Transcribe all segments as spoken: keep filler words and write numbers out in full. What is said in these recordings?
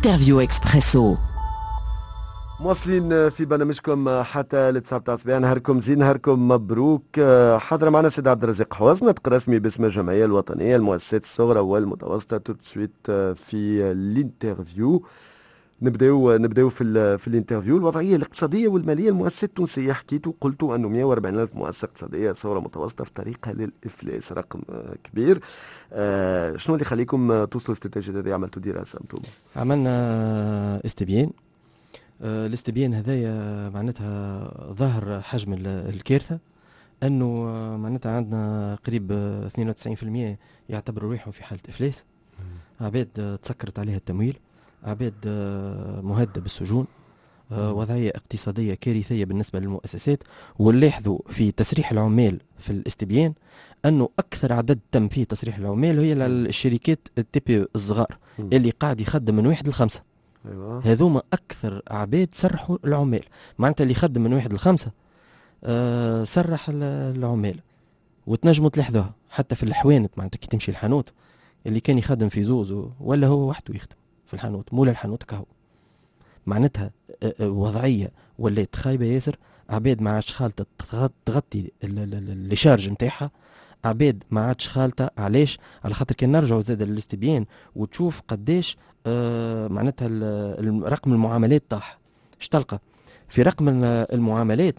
الانترفيو اكسبريسو. مواصلين في برنامجكم حتى للتسعة متاع الصباح. نهاركم زين، نهاركم مبروك. حاضر معنا سيد عبد الرزاق حواز، ناطق رسمي باسم الجمعيه الوطنيه للمؤسسات الصغرى والمتوسطه. تو سويت في الانترفيو نبداو نبداو في في الانترفيو. الوضعيه الاقتصاديه والماليه للمؤسسات التونسيه. حكيتوا قلتوا انه مئة وأربعين ألف مؤسسه اقتصاديه صغرى متوسطه في طريقها للافلاس، رقم كبير. آه شنو اللي خليكم توصلوا الاستراتيجيه هذه؟ عملتوا دراسه انتم؟ عملنا استبيان. آه الاستبيان هذايا معناتها ظهر حجم الكارثه، انه معناتها عندنا قريب اثنين وتسعين بالمئة يعتبروا روحهم في حاله افلاس. عباد تسكرت عليها التمويل، عباد مهدده بالسجون. وضعيه اقتصاديه كارثيه بالنسبه للمؤسسات. ونلاحظوا في تسريح العمال في الاستبيان انه اكثر عدد تم فيه تسريح العمال هي للشركات التي بي الصغار اللي قاعد يخدم من واحد لخمسه. أيوة. هذوما اكثر عباد سرحوا العمال، معناتها اللي يخدم من واحد لخمسه آه سرح العمال. وتنجموا تلاحظوها حتى في الحوانت، معناتها كي تمشي الحانوت اللي كان يخدم في زوز ولا هو وحده يخدم في الحانوت، مولا الحانوت كهو. معناتها وضعيه ولات خايبه ياسر. عباد ما عادش خالطه تغطي اللي شارج نتاعها، عباد ما عادش خالطه. علاش؟ على خاطر كان نرجعوا زاد للاستبيان وتشوف قداش آه معناتها رقم المعاملات طاح. اش تلقى في رقم المعاملات؟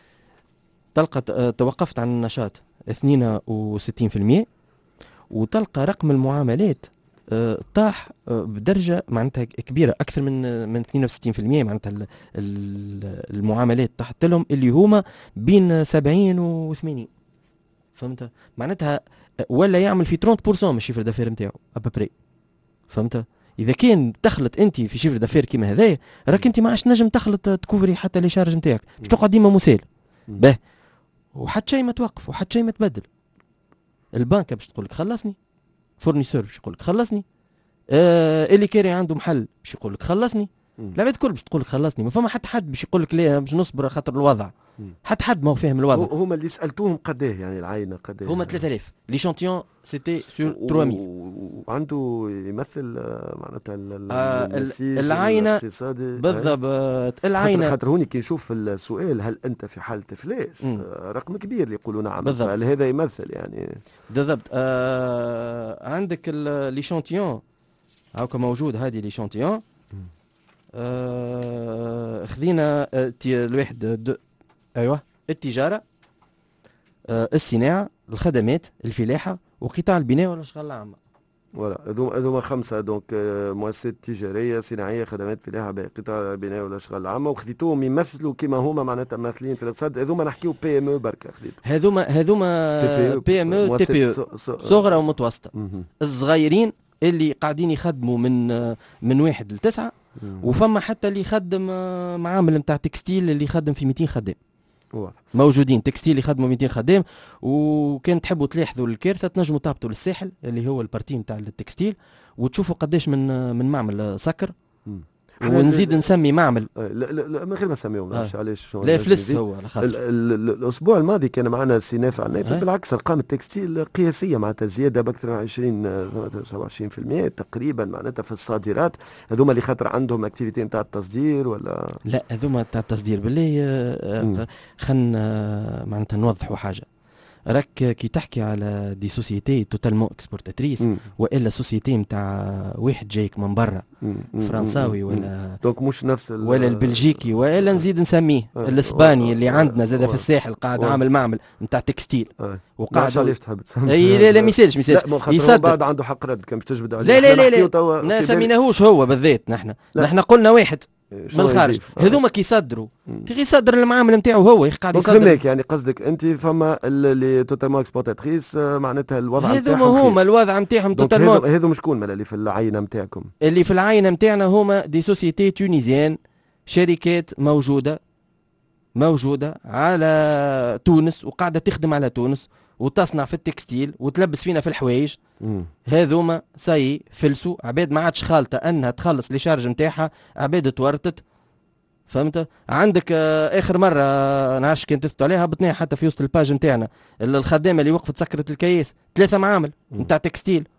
تلقى آه توقفت عن النشاط اثنين وستين بالمئة، وتلقى رقم المعاملات آه طاح آه بدرجه معناتها كبيره، اكثر من من اثنين وستين بالمئة. معناتها المعاملات تحت لهم اللي هما بين سبعين و ثمانين. فهمت؟ معناتها ولا يعمل في ثلاثين بالمئة من الشيفر دافير نتاعو ابري. فهمت؟ اذا كان تخلط انت في شيفر دافير كيما هذايا، راك انت ما عادش نجم تخلط تكوفري حتى لي شارج نتاعك، باش تقعد ديما مسال باه، وحتى شيء ما توقف وحتى شيء ما تبدل. البنكه باش تقول لك خلصني، فورنيسور باش يقول لك خلصني، آه اللي كاري عنده محل باش يقول لك خلصني، العباد الكل باش تقول لك خلصني. ما فما حتى حد باش يقول لك لا باش نصبر خاطر الوضع. حتى حد ما هو فاهم الوضع. هما اللي سالتوهم قداه يعني العينه قداه؟ هما ثلاثة آلاف. ليشانتيون سيتي سور ثلاثمية. وعنده يمثل معناتها آه العينه بالضبط. العينه خاطر هوني كي نشوف السؤال هل انت في حاله افلاس، رقم كبير اللي يقولوا نعم. هل هذا يمثل يعني بالضبط؟ آه عندك ليشانتيون هاكا موجود، هذه ليشانتيون. آه خذينا الواحد ايوه التجاره، آه الصناعه، الخدمات، الفلاحه، وقطاع البناء والاشغال العامه. ولا هذوما هذوما خمسه. دونك مؤسسات تجاريه، صناعيه، خدمات، فلاحه، قطاع البناء والاشغال العامه، وخذيتوهم يمثلوا كما هما معناتها ممثلين في الاقتصاد. هذوما نحكيو بي ام او بركه خذيت. هذوما هذوما بي ام او تي بي او صغرى ومتوسطه. الصغيرين اللي قاعدين يخدموا من من واحد لتسعه، وفما حتى اللي يخدم معامل نتاع تكستيل اللي يخدم في مئتين خدام. واضح. موجودين تكستيل يخدموا مئتين خدام. وكان تحبوا تلاحظوا الكارثه تنجموا تهبطوا للساحل اللي هو البارتي نتاع التكستيل وتشوفوا قداش من من معمل سكر. ونزيد نسمي معمل لا لا لا من غير ما نسميهم. آه. علاش لا فلس هو على خاطر الاسبوع الماضي كان معنا سيناف عنيف. آه. بالعكس ارقام التكستيل قياسيه، معناتها زياده باكثر من عشرين سبعة وعشرين بالمئة تقريبا معناتها في الصادرات. هذوما اللي خاطر عندهم اكتيفيتي نتاع التصدير ولا لا؟ هذوما تاع التصدير بالله. خلينا معناتها نوضحوا حاجه. راك كي تحكي على دي سوسيتي توتالمون اكسبورتاتريس والا سوسيتي نتاع واحد جايك من برا فرنساوي ولا دونك مش نفس ولا البلجيكي ولا نزيد نسميه آه. الاسباني اللي عندنا زاد في الساحل قاعد عامل معمل نتاع تكستيل آه. وقاعد علاش تحب تسمي؟ اي لا لا ميسالش ميسالش يصدق بعد عنده حق رد كان باش تجبد عليه. لا لا لا لا ما سميناهوش هو بالذات. نحن نحن قلنا واحد من الخارج. هذوما كي يصدروا في غير يصدر المعامل نتاعو هو قاعد يصدر. فهمناك يعني قصدك انت فما اللي توتالمون اكسبورتاتريس معناتها الوضع نتاعهم هذوما هما الوضع نتاعهم توتالمون. هذو شكون مالا اللي في العينه نتاعكم؟ اللي في العينه نتاعنا هما دي سوسيتي تونيزيان، شركات موجوده موجوده على تونس وقاعده تخدم على تونس وتصنع في التكستيل وتلبس فينا في الحوايج. هذوما ساي فلسوا. عباد ما عادش خالطه انها تخلص لي شارج نتاعها، عباد تورطت. فهمت؟ عندك آه اخر مره آه نعرفش كنت تثبتوا عليها هبطناها حتى في وسط الباج نتاعنا، الخدامه اللي وقفت سكرت الكياس ثلاثه معامل نتاع تكستيل.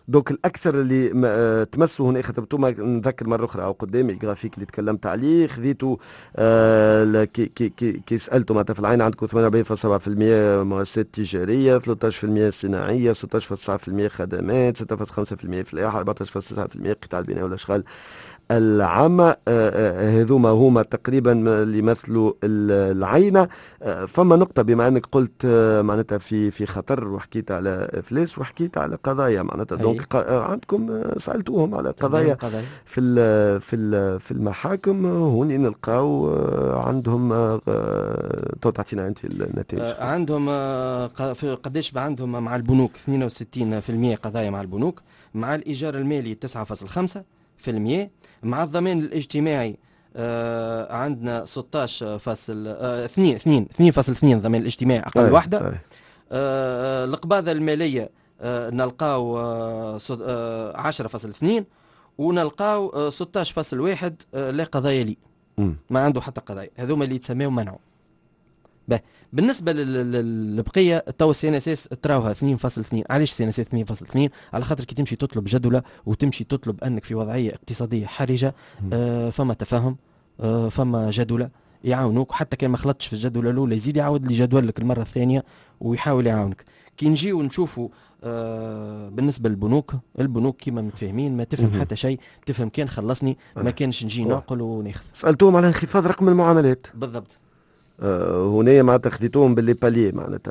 دوك الاكثر اللي م- آه، تمسوا هنا خاطر ما نذكر مره اخرى او قدامي الجرافيك اللي تكلمت عليه خذيته آه ل- كي كي كي كي سالته معناتها في العين عندكم ثمانية وأربعين فاصلة سبعة بالمئة مؤسسات تجاريه ثلاثة عشر بالمئة صناعيه ستة عشر فاصلة تسعة بالمئة خدمات ستة فاصلة خمسة بالمئة فلاحه أربعة عشر فاصلة تسعة بالمئة قطاع البناء والاشغال العامة. آه، آه، هذوما هما تقريبا اللي يمثلوا ال- العينة. آه، فما نقطة بما أنك قلت آه، معناتها في في خطر وحكيت على إفلاس وحكيت على قضايا معناتها دونك اي ق- آه، عندكم آه، سألتوهم على تبداو قضايا القضايا. في ال في ال في المحاكم. آه، هوني نلقاو آه، عندهم آه، آه، تو تعطينا أنت النتائج. آه، عندهم آه، ق- في- قداش بقى عندهم مع البنوك اثنين وستين بالمئة قضايا مع البنوك، مع الإيجار المالي تسعة فاصلة خمسة بالمئة، مع الضمان الاجتماعي آه، عندنا ستة عشر فاصل اثنين اثنين اثنين فاصل اثنين ضمان الاجتماعي أقل أي واحدة. أي آه، القباضة المالية آه، نلقاو آه، صد- آه، عشرة فاصل اثنين، ونلقاو آه، ستة عشر فاصل واحد آه، لا قضايا لي، مم. ما عنده حتى قضايا، هذوما اللي يتسميوا منعوا. به بالنسبه لل- لل- للبقيه تو السي ان اس اس تراوها اثنين فاصل اثنين. علاش السي ان اس اس اثنين فاصل اثنين؟ على خاطر كي تمشي تطلب جدوله وتمشي تطلب انك في وضعيه اقتصاديه حرجه آه فما تفاهم، آه فما جدوله يعاونوك، حتى كان ما خلطتش في الجدوله الاولى يزيد يعاود لي جدولك المره الثانيه ويحاول يعاونك. كي نجيو نشوفوا آه بالنسبه للبنوك، البنوك كيما متفاهمين ما تفهم مهم. حتى شيء، تفهم كان خلصني ما أي. كانش نجي واضح. نعقل وناخذ. سألتوهم على انخفاض رقم المعاملات. بالضبط. آه، هنا معناتها خذيتوهم باللي بالي معناتها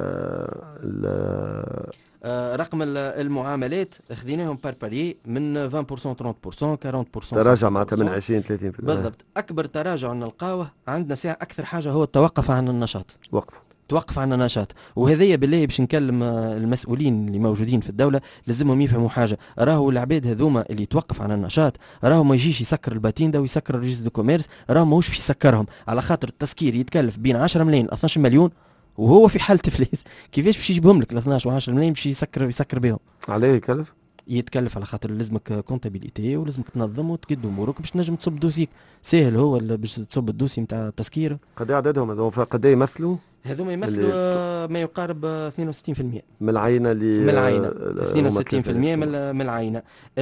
ال- آه، رقم ال- المعاملات خذيناهم بار بالي من عشرين بالمئة ثلاثين بالمئة أربعين بالمئة تراجع معناتها من ستين بالمئة. عشرين ثلاثين في المئة. بالضبط. اكبر تراجع نلقاوه عندنا ساعه اكثر حاجه هو التوقف عن النشاط، وقف. توقف عن النشاط. وهذيا بالله باش نكلم آه، المسؤولين اللي موجودين في الدوله لازمهم يفهموا حاجه، راهو العباد هذوما اللي يتوقف عن النشاط راهو ما يجيش يسكر الباتيندا ويسكر الريجستر دو كوميرس، راهو ماهوش في يسكرهم، على خاطر التسكير يتكلف بين عشرة ملايين ل اثناش مليون وهو في حاله افلاس. كيفاش باش يجيبهم لك ل اثناش و عشرة ملايين باش يسكر يسكر بهم؟ عليه يكلف. يتكلف على خاطر لازمك كونتابيليتي ولازمك تنظم وتقد امورك باش تنجم تصب دوسيك. ساهل هو اللي باش تصب الدوسي نتاع التسكير. قد ايه عددهم هذول قد ايه يمثلوا هذوما يمثلوا اللي- آه، ما يقارب آه، اثنين وستين بالمئة من العينه اللي من العينه، آه، اثنين هما وستين بالمئة ثلاثة آلاف. من من العينه.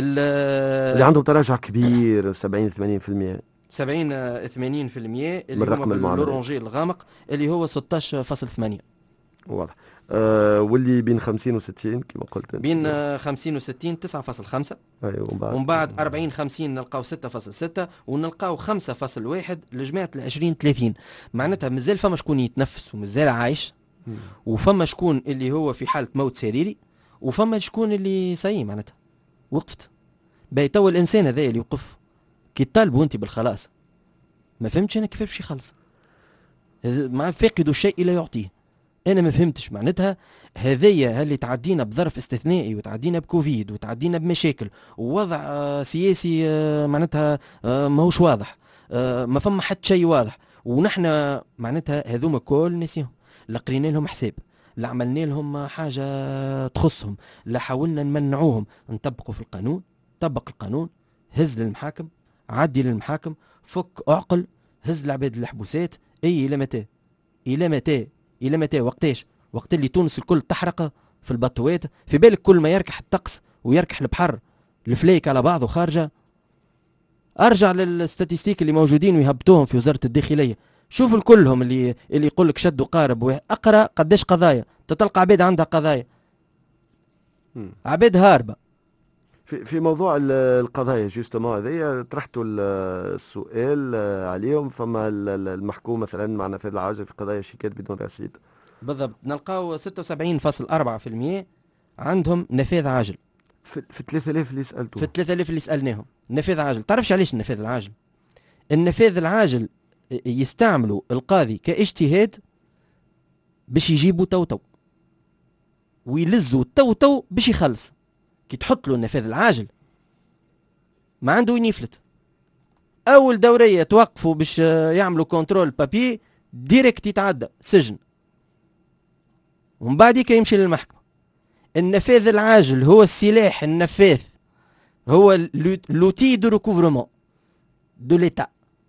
اللي عندهم تراجع كبير سبعين ثمانين في المئة سبعين آه، ثمانين بالمئة اللي من رقم هما المعاملات. بالأورانجي الغامق اللي هو ستة عشر فاصلة ثمانية. واضح. آه واللي بين خمسين وستين كما قلت انت. بين آه، خمسين وستين تسعة فاصلة خمسة، ايوه ومن بعد ومن بعد أربعين خمسين نلقاو ستة فاصلة ستة، ونلقاو خمسة فاصلة واحد لجماعة العشرين ثلاثين. معناتها مازال فما شكون يتنفس ومازال عايش، مم. وفما شكون اللي هو في حالة موت سريري، وفما شكون اللي سيء معناتها وقفت. باهي توا الإنسان هذا اللي يوقف كي طالبوا أنت بالخلاص ما فهمتش أنا كيف باش يخلص، هذا مع فاقد الشيء لا يعطيه. انا ما فهمتش معناتها هذيا اللي تعدينا بظرف استثنائي وتعدينا بكوفيد وتعدينا بمشاكل ووضع آه سياسي آه معناتها آه ماهوش واضح، آه ما فما حتى شيء واضح، ونحن معناتها هذوما كل نسيهم، لا قرينا لهم حساب، لا عملنا لهم حاجه تخصهم، لا حاولنا نمنعوهم. نطبقوا في القانون، طبق القانون، هز للمحاكم، عدي للمحاكم، فك اعقل، هز العباد الحبوسات. اي الى متى؟ الى متى؟ الى متى؟ وقتاش؟ وقت اللي تونس الكل تحرق في البطوات، في بالك كل ما يركح الطقس ويركح البحر الفليك على بعضه خارجه. ارجع للستاتيستيك اللي موجودين ويهبطوهم في وزاره الداخليه، شوف الكلهم اللي اللي يقول لك شد وقارب، واقرا قداش قضايا تتلقى عباد عندها قضايا، مم. عباد هاربه. في في موضوع ال- القضايا جوستومون هذايا طرحتوا ال- السؤال عليهم. فما ال- ال- المحكوم مثلا مع نفاذ العاجل في قضايا شيكات بدون رصيد. بالضبط. نلقاو ستة وسبعين فاصلة أربعة بالمئة عندهم نفاذ عاجل في في ثلاثة آلاف اللي سالتوه. في ثلاثة آلاف اللي سالناهم نفاذ عاجل. تعرفش علاش النفاذ العاجل؟ النفاذ العاجل يستعملوا القاضي كاجتهاد باش يجيبوا تو تو ويلزوا تو تو باش يخلص. كي تحط له النفاذ العاجل ما عنده وين يفلت. اول دوريه توقفوا باش يعملوا كنترول بابي ديريكت يتعدى سجن، ومن بعد يمشي للمحكمه. النفاذ العاجل هو السلاح النفاث، هو لوتي دو ريكوفرمون دو ليتا.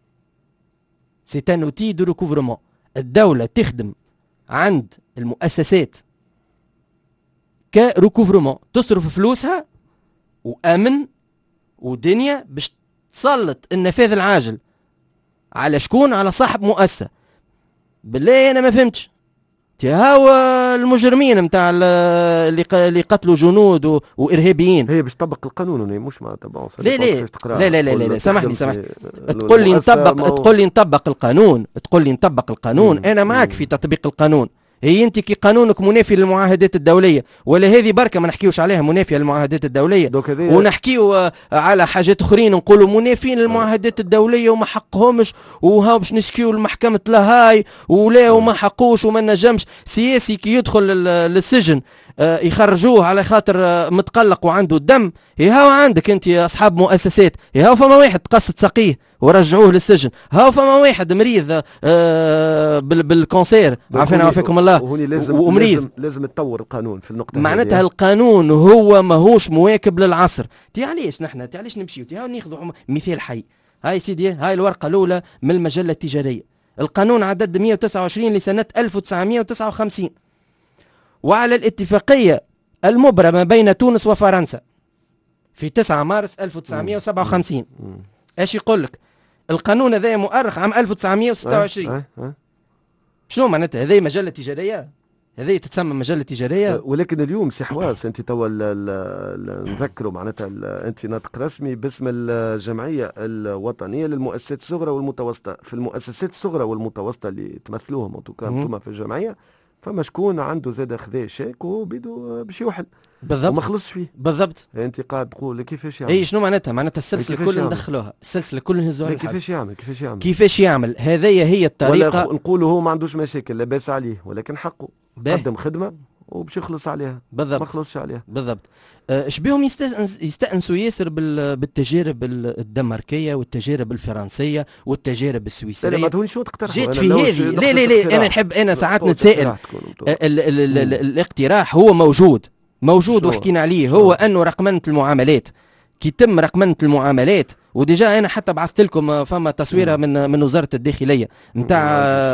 سي ان اوتي دو ريكوفرمون. الدوله تخدم عند المؤسسات كريكوفرمون، تصرف فلوسها وامن ودنيا باش تسلط النفاذ العاجل على شكون؟ على صاحب مؤسسه. بالله انا ما فهمتش. هاو المجرمين نتاع اللي اللي قتلوا جنود وارهابيين. هي باش تطبق القانون مش مع تبع. لا لا لا لا لا, لا سامحني سامحني تقول لي نطبق تقول لي نطبق القانون تقول لي نطبق القانون مم. انا معك مم. في تطبيق القانون. هي انت كي قانونك منافي للمعاهدات الدوليه ولا هذه بركه ما نحكيوش عليها منافيه للمعاهدات الدوليه ونحكيو على حاجات اخرين نقولوا منافين للمعاهدات الدوليه وما حقهمش وها باش نسكيو لمحكمه لاهاي ولا وما حقوش وما نجمش. سياسي كي يدخل للسجن يخرجوه على خاطر متقلق وعنده الدم. هاو عندك انت اصحاب مؤسسات. هاو فما واحد تقصد ساقيه ورجعوه للسجن. هاو فما واحد مريض آه بالكونسير عافانا وعافاكم الله وهوني لازم ومريض. لازم لازم تطور القانون في النقطه معناتها القانون هو ماهوش مواكب للعصر. تي علاش نحن تي علاش نمشيو تي ناخذوا مثال حي. هاي سيدي هاي الورقه الاولى من المجله التجاريه. القانون عدد مئة وتسعة وعشرين لسنه ألف وتسعمئة وتسعة وخمسين وعلى الاتفاقيه المبرمه بين تونس وفرنسا في تسعة مارس ألف وتسعمئة وسبعة وخمسين. ايش يقول لك؟ القانون هذا مؤرخ عام ألف وتسعمئة وستة وعشرين. أه أه أه. شنو معناتها هذه مجله تجاريه؟ هذه تتسمى مجله تجاريه. ولكن اليوم سي حواس انت توا نذكروا معناتها انت ناطق رسمي باسم الجمعيه الوطنيه للمؤسسات الصغرى والمتوسطه. في المؤسسات الصغرى والمتوسطه اللي تمثلوهم انتم انتم في الجمعيه فما شكون عنده زاد خذا شيك وبيدو باش يوحل بالضبط وما خلصش فيه. بالضبط. انت قاعد تقول كيفاش يعمل؟ اي شنو معناتها؟ معناتها السلسله كل ندخلوها السلسله كل نهزوها للحبس. كيفاش يعمل؟ كيفاش يعمل؟ كيفاش يعمل؟ هذه هي الطريقه. ولا نقولوا هو ما عندوش مشاكل لاباس عليه ولكن حقه قدم خدمه وباش يخلص عليها. بالضبط. ما خلصش عليها. بالضبط. اش أه بهم يستأنس يستأنسوا ياسر بالتجارب الدنماركيه والتجارب الفرنسيه والتجارب السويسريه. لا ما تهوني شو تقترح جيت في هذه. لا لا لا انا نحب انا ساعات نتسائل. ال ال ال ال الاقتراح هو موجود موجود وحكينا عليه. هو انه رقمنه المعاملات كي تم رقمنه المعاملات وديجا انا حتى بعثت لكم فما تصويره من من وزاره الداخليه نتاع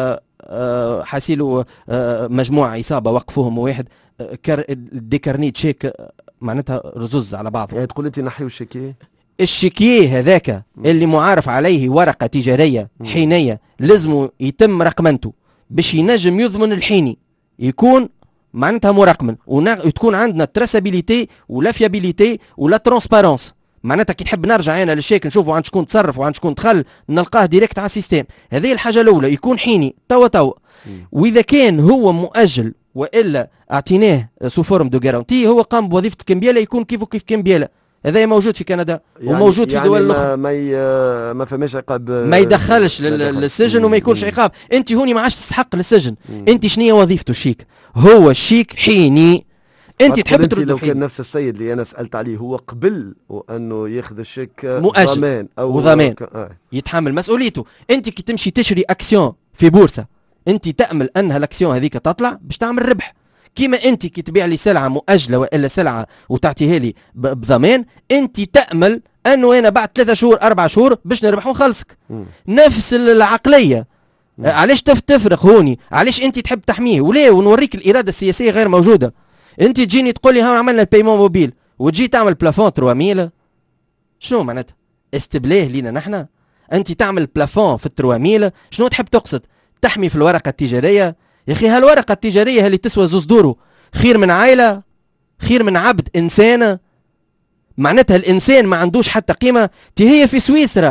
أه حاسيلوا أه مجموعه عصابه وقفوهم واحد أه ديكارنيت شيك معناتها رزوز على بعض. يعني تقول انت نحيو الشيكيه الشيكيه هذاك اللي معارف عليه ورقه تجاريه حينيه لازم يتم رقمنته باش ينجم يضمن الحيني يكون معناتها مرقمن وتكون عندنا تراسابيليتي ولا فيابيليتي ولا ترانسبارونس. معناتها كي نحب نرجع انا للشيك نشوفوا عند شكون تصرف وعند شكون دخل نلقاه ديريكت على السيستم. هذه الحاجه الاولى يكون حيني توا توا. واذا كان هو مؤجل والا اعطيناه سو فورم دو جارانتي هو قام بوظيفه الكمبياله يكون كيف وكيف كمبياله. هذا موجود في كندا يعني وموجود يعني في دول اخرى. ما ما فماش عقاب ما يدخلش للسجن وما يكونش عقاب. انت هوني ما عادش تستحق للسجن. انت شنو وظيفته الشيك؟ هو الشيك حيني انت تحب ترد. لو كان نفس السيد اللي انا سالت عليه هو قبل وانه ياخذ الشيك مؤجل ضمان او ضمان آه. يتحمل مسؤوليته. انت كي تمشي تشري اكسيون في بورصه انت تامل انها الاكسيون هذيك تطلع باش تعمل ربح. كيما انت كي تبيع لي سلعه مؤجله والا سلعه وتعطيها لي بضمان انت تامل انه انا بعد ثلاثة شهور اربع شهور باش نربح ونخلصك. م. نفس العقليه. م. علاش تفرق هوني؟ علاش انت تحب تحميه ولا ونوريك الاراده السياسيه غير موجوده. انت تجيني تقول لي ها عملنا البيمون موبيل وتجي تعمل بلافون ثلاثمئة مية. شنو معناتها؟ استبلاه لينا نحن. انت تعمل بلافون في ثلاثمئة. شنو تحب تقصد؟ تحمي في الورقه التجاريه؟ يا اخي هالورقه التجاريه اللي تسوى زوز دورو خير من عائله خير من عبد انسان. معناتها الانسان ما عندوش حتى قيمه. تي هي في سويسرا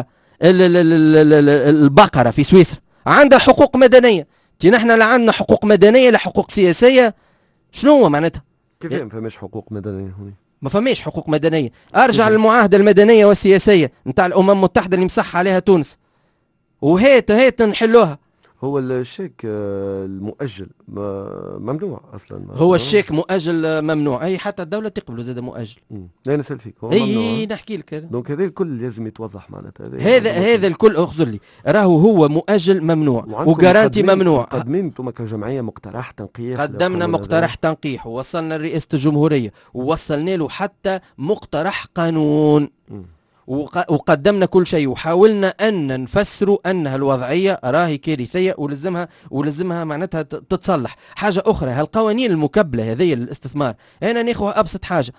البقره في سويسرا عندها حقوق مدنيه. تي نحن لا عندنا حقوق مدنيه لا حقوق سياسيه. شنو هو معناتها؟ كيف ما فماش حقوق مدنيه هوني؟ ما فماش حقوق مدنيه. ارجع للمعاهده المدنيه والسياسيه نتاع الامم المتحده اللي مصح عليها تونس وهيت هيت نحلوها. هو الشيك المؤجل ممنوع اصلا. هو الشيك مؤجل ممنوع. اي حتى الدوله تقبله زاد مؤجل. لا نسال فيك هو اي نحكي لك. دونك هذا الكل لازم يتوضح معناتها. هذا هذا الكل اخذ لي راهو هو مؤجل ممنوع وجارانتي ممنوع. قدمين انتم كجمعيه مقترح تنقيح؟ قدمنا مقترح تنقيح ووصلنا لرئاسه الجمهوريه ووصلنا له حتى مقترح قانون. م. وقدمنا كل شيء وحاولنا أن نفسروا أنها الوضعية راهي كارثية ولزمها ولزمها معناتها تتصلح. حاجة أخرى، هالقوانين المكبلة هذه للاستثمار أنا ناخذها أبسط حاجة.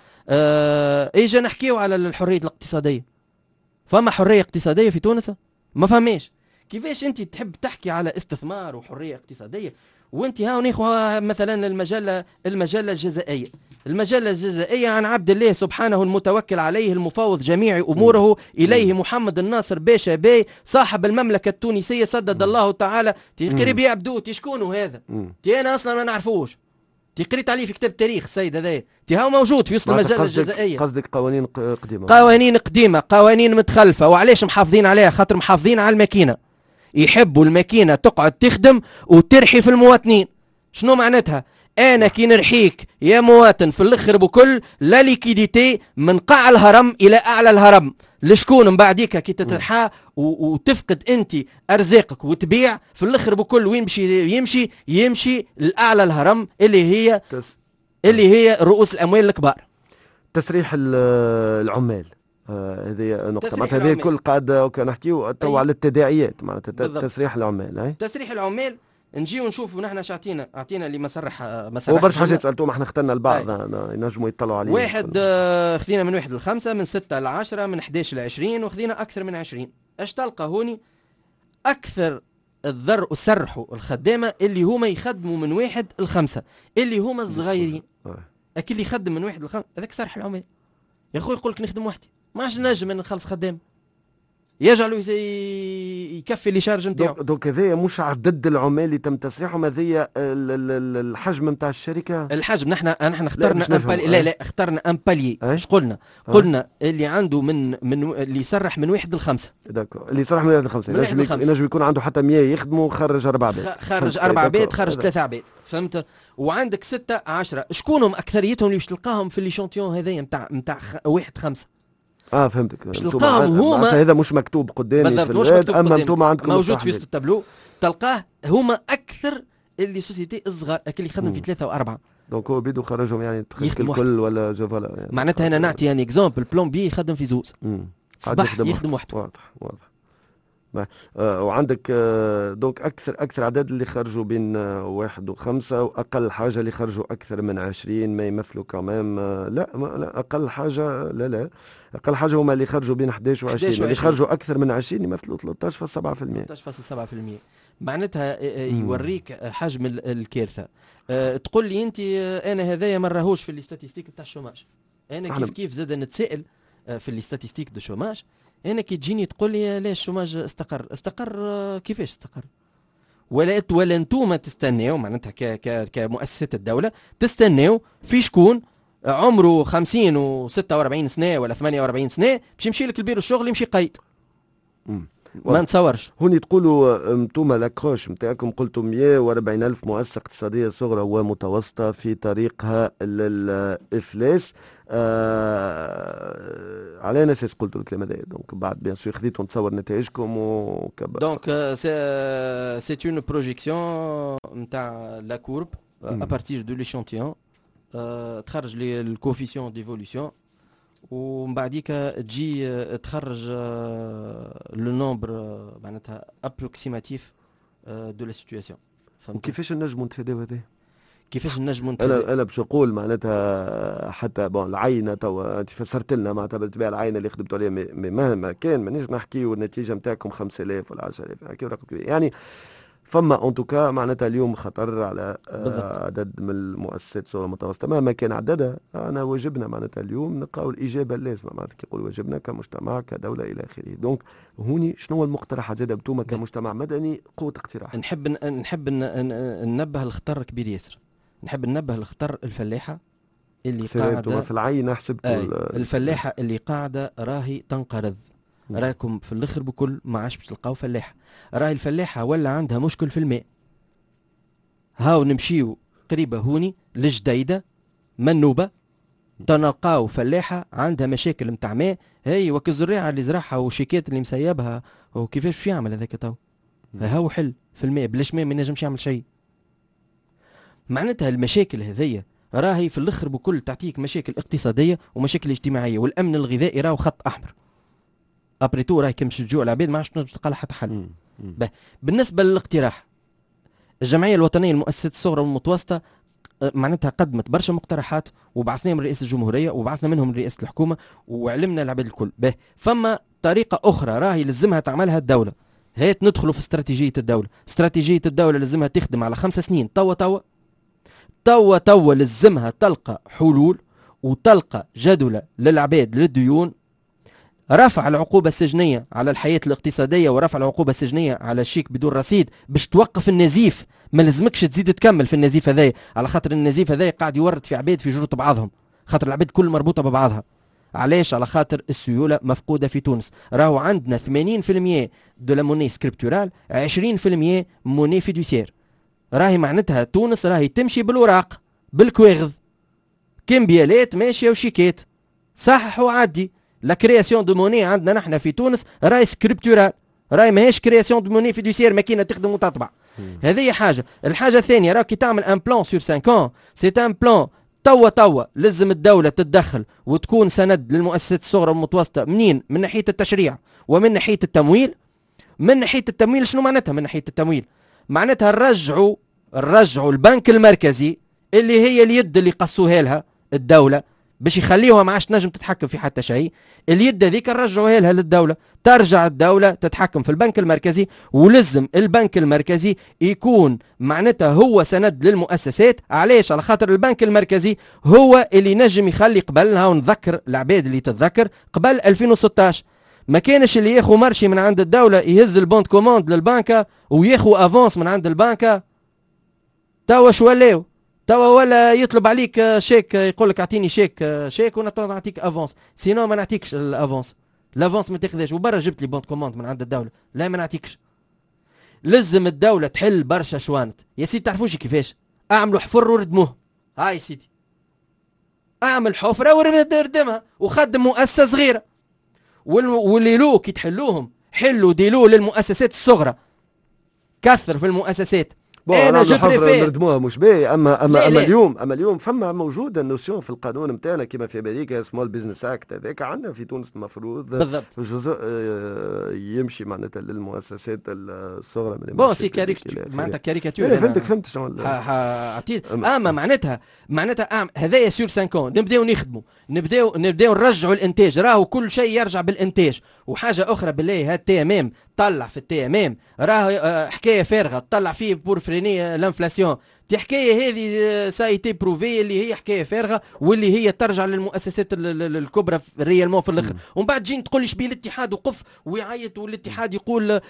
اه إجا نحكيو على الحرية الاقتصادية، فما حرية اقتصادية في تونس؟ ما فهميش. كيفاش أنت تحب تحكي على استثمار وحرية اقتصادية وأنت هاو ناخذ مثلا المجلة المجلة الجزائية المجلة الجزائية عن عبد الله سبحانه المتوكل عليه المفاوض جميع أموره إليه محمد الناصر باشا باي صاحب المملكة التونسية سدد الله تعالى. تقريب يعبدوه تشكونه هذا تي أنا أصلا ما نعرفوش، تقريت عليه في كتاب تاريخ السيد هذا تي هاو موجود في وسط المجلة الجزائية. قصدك قوانين قديمة قوانين قديمة قوانين متخلفة. وعليش محافظين عليها؟ خاطر محافظين على الماكينة، يحبوا الماكينة تقعد تخدم وترحي في المواطنين. شنو معناتها؟ انا كي نرحيك يا مواطن في الاخر بكل لا ليكيديتي من قاع الهرم الى اعلى الهرم لشكون من بعديك كي تترحى وتفقد انت ارزاقك وتبيع في الاخر بكل وين يمشي يمشي يمشي لاعلى الهرم اللي هي تس... اللي هي رؤوس الاموال الكبار. تسريح العمال هذه آه نقطة معناتها هذه كل قاعدة وكان نحكيو تو على التداعيات معناتها تسريح العمال. أي؟ تسريح العمال نجيو نشوفوا نحن شاعطينا اعطينا اللي مسرح مسرح وبرشا حاجات سالتوهم احنا اخترنا البعض ينجموا يطلعوا عليه. واحد آه خذينا من واحد لخمسة، من ستة لعشرة، من احداش لعشرين، وخذينا اكثر من عشرين. اش تلقى هوني؟ اكثر الذر وسرحوا الخدامه اللي هما يخدموا من واحد لخمسة، اللي هما الصغيرين. اكل اللي يخدم من واحد لخمسة هذاك سرح العمال. يا خويا يقول لك نخدم وحدي ما عادش نجم نخلص خدام، يجعلوا يكفي لي شارج نتاعو. دوك هذايا مش عدد العمال اللي تم تسريحهم، هذايا الحجم نتاع الشركه. الحجم نحن نحن اخترنا لا, أمبالي... لا لا اخترنا ام بالي. ايش قلنا؟ أه؟ قلنا اللي عنده من من اللي يسرح من واحد لخمسه. داكو اللي يسرح من واحد لخمسه ينجم يكون عنده حتى مية يخدموا خرج اربع بيت خرج اربع بيت خرج ثلاثة بيت فهمت. وعندك ستة عشرة شكونهم اكثريتهم اللي باش تلقاهم في الليشونتيون هذايا نتاع نتاع واحد خمسة. اه فهمتك. باش تلقاهم هما هذا مش مكتوب قدامي في الواد اما انتم عندكم موجود في وسط التابلو تلقاه هما اكثر اللي سوسيتي الصغار اللي يخدم في ثلاثة واربعة. دونك هو بيدو خرجهم يعني الكل ولا جوفالا يعني. معناتها انا نعطي يعني اكزومبل بلومبي يخدم في زوز صباح يخدم, يخدم وحده. واضح واضح. آه وعندك آه دونك اكثر اكثر عدد اللي خرجوا بين آه واحد وخمسه، واقل حاجه اللي خرجوا اكثر من عشرين ما يمثلوا كمان آه لا, ما لا اقل حاجه لا لا اقل حاجه هما اللي خرجوا بين احداش وعشرين. اللي خرجوا اكثر من عشرين يمثلوا ثلاثة عشر فاصلة سبعة بالمئة. ثلاثة عشر فاصلة سبعة بالمئة معناتها يوريك حجم الكارثه. أه تقول لي انت انا هذايا ما راهوش في الاستاتيستيك تاع الشوماج. انا كيف كيف زاد نتسائل في الاستاتيستيك دو الشوماج. انا كي تجيني تقول لي ليش الشوماج استقر استقر كيفاش استقر؟ ولا ولا انتوما تستناو معناتها ك ك كمؤسسات الدوله تستناو في شكون عمره خمسين وستة وأربعين سنه ولا ثمانية وأربعين سنه باش يمشي لك البيرو الشغل يمشي قيد. ما نتصورش. هوني تقولوا انتوما لاكروش نتاعكم قلتوا مئة وأربعين ألف مؤسسه اقتصاديه صغرى ومتوسطه في طريقها للافلاس. آه على انا اساس قلتوا الكلام هذا؟ دونك بعد بيان سور خديتوا نتصور نتائجكم وكبر. دونك سي اون بروجيكسيون نتاع لا كورب ا بارتير دو ليشونتيون تخرج لي الكوفيسيون ديفولوسيون ومن بعديك تجي تخرج لو نومبر معناتها ابروكسيماتيف دو لا سيتوياسيون. وكيفاش نجموا نتفاداو هذا؟ كيفاش نجموا نتفاداو؟ انا انا باش نقول معناتها حتى بون العينه توا انت فسرت لنا معناتها بالطبيعه العينه اللي خدمتوا عليها مهما كان مانيش نحكيو النتيجه نتاعكم خمسة آلاف ولا عشرة آلاف نحكيو رقم كبير يعني. فما ان توكا معناتها اليوم خطر على آه عدد من المؤسسات الصغرى المتوسطه مهما كان عددها. انا واجبنا معناتها اليوم نلقاو الاجابه اللازمه معناتها كي يقول واجبنا كمجتمع كدوله الى اخره. دونك هوني شنو هو المقترح هذا انتوما كمجتمع مدني قوه اقتراح؟ نحب نحب ننبه الخطر كبير ياسر. نحب ننبه الخطر الفلاحه اللي قاعده في العين حسبتوا الفلاحه اللي قاعده راهي تنقرض. راكم في الاخر بكل ما عادش باش تلقاو فلاحه. راهي الفلاحه ولا عندها مشكل في الماء. هاو نمشيو قريبه هوني لجديده منوبه تنلقاو فلاحه عندها مشاكل نتاع ماء. هي وك الزراعه اللي زرعها وشيكات اللي مسيبها وكيفاش باش يعمل هذاك تو؟ هاو حل في الماء بلاش ماء ما ينجمش يعمل شيء. معناتها المشاكل هذيا راهي في الاخر بكل تعطيك مشاكل اقتصاديه ومشاكل اجتماعيه، والامن الغذائي راهو خط احمر. ابري تو راهي كمش تجوع العباد ما عادش تنجم تلقى لها حتى حل. بالنسبه للاقتراح، الجمعيه الوطنيه للمؤسسات الصغرى والمتوسطه معناتها قدمت برشا مقترحات وبعثناهم لرئيس الجمهوريه وبعثنا منهم لرئيسه الحكومه وعلمنا العباد الكل. به فما طريقه اخرى راهي لازمها تعملها الدوله، هيت ندخلوا في استراتيجيه الدوله. استراتيجيه الدوله لازمها تخدم على خمس سنين. توا توا توا توا لازمها تلقى حلول وتلقى جدولة للعباد للديون، رفع العقوبة السجنية على الحياة الاقتصادية ورفع العقوبة السجنية على الشيك بدون رصيد باش توقف النزيف. ما لازمكش تزيد تكمل في النزيف هذايا، على خاطر النزيف هذايا قاعد يورط في عباد في جروط بعضهم، خاطر العباد كل مربوطة ببعضها. علاش؟ على خاطر السيولة مفقودة في تونس. راهو عندنا ثمانين بالمئة دو لا موني سكريبتورال، عشرين بالمئة موني فيدوسيير. راهي معناتها تونس راهي تمشي بالوراق بالكويغذ، كمبيالات ماشيه وشيكات. صحح وعدي. لا كرياسيون دو موني عندنا نحن في تونس راهي سكريبتورال، راهي ماهيش كرياسيون دو موني فيدوسيير ماكينه تخدم وتطبع. هذه حاجه. الحاجه الثانيه راهي كي تعمل ان بلان سور خمسة ans سي ان بلان توا توا لازم الدوله تتدخل وتكون سند للمؤسسات الصغرى والمتوسطه. منين؟ من ناحيه التشريع ومن ناحيه التمويل. من ناحيه التمويل شنو معناتها؟ من ناحيه التمويل معناتها نرجعوا نرجعوا البنك المركزي اللي هي اليد اللي قصوها لها الدوله باش يخليوها ما عادش تنجم تتحكم في حتى شيء. اليد هذيك نرجعوها لها للدوله، ترجع الدوله تتحكم في البنك المركزي. ولازم البنك المركزي يكون معناتها هو سند للمؤسسات. علاش؟ على خاطر البنك المركزي هو اللي نجم يخلي قبلها، ونذكر العباد اللي تتذكر قبل ألفين وستة عشر ما كانش اللي ياخو مرشي من عند الدوله يهز البوند كوموند للبنكه وياخو افونس من عند البنكه. توا شو ولاو؟ توا ولا يطلب عليك شيك، يقول لك اعطيني شيك شيك ونعطيك افونس، سينو ما نعطيكش الافونس. الافونس ما تاخذش. وبرا جبت لي بوند كوموند من عند الدوله، لا ما نعطيكش. لازم الدوله تحل برشا شوانت يا سيدي. تعرفوش كيفاش؟ اعملوا حفر وردموه. هاي سيدي اعمل حفره وردمها وخدم مؤسسه صغيره. واللي لو كي تحلوهم حلوا ديلو للمؤسسات الصغرى، كثر في المؤسسات. انا جو بريفير نردموها مش باهي. اما اما لا اما لا. اليوم اما اليوم فما موجوده النوسيون في القانون نتاعنا كما في امريكا سمول بزنس اكت. هذاك عندنا في تونس المفروض بالضبط جزء يمشي معناتها للمؤسسات الصغرى. بون سي كاريكاتور معناتها كاريكاتور. فهمتك فهمت شنو عطيت. اما معناتها معناتها هذايا سور خمسة ans نبداو نخدموا، نبداو نبداو نرجعوا الانتاج. راهو كل شيء يرجع بالانتاج. وحاجه اخرى بالله، هاد تي ام ام طلع في التي ام ام راه حكايه فارغه طلع فيه بور فريني الانفلاسيون. دي حكايه هذه سايتي بروفي اللي هي حكايه فارغه واللي هي ترجع للمؤسسات الكبرى ريالمون في الاخر. ومن بعد تجي تقول لي شبيه الاتحاد وقف ويعيط والاتحاد يقول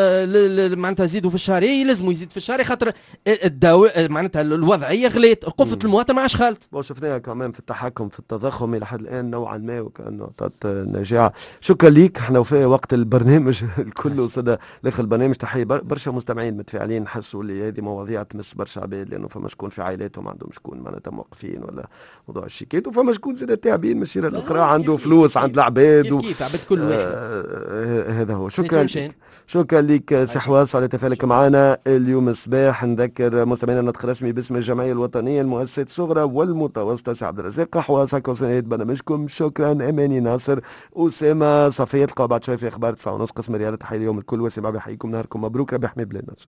آه معناتها زيدوا في الشهر. اي لازم يزيد في الشهر خاطر الدو... معناتها الوضعيه غليت. قفه المواطن ما عادش خالت. بون شفناها كمان في التحكم في التضخم الى حد الان نوعا ما وكانه عطات نجاعه. شكرا ليك. احنا وفاء وقت البرنامج الكل وصلنا لاخر البرنامج. تحيه برشا مستمعين متفاعلين نحسوا اللي هذه مواضيع تمس برشا عباد، لانه فما شكون في عائلاتهم عندهم شكون معناتها موقفين ولا موضوع الشيكات، وفما شكون زاد تاعبين من الشيره الاخرى عنده فلوس عند العباد. كيف كيف عباد كل واحد. آه هذا هو. شكرا لك. شكرا لك سي حواس على تفاعلك معنا اليوم الصباح. نذكر مستمعينا النطق رسمي باسم الجمعيه الوطنيه للمؤسسات الصغرى والمتوسطه سي عبد الرزاق حواس. هكا وصلنا برنامجكم. شكرا اماني ناصر اسامه صفيه. تلقاو بعد شوي في اخبار تسعة ونص قسم رياضه. تحيه اليوم الكل وسيم بحييكم. نهاركم مبروك. ربي يحمي بلادنا.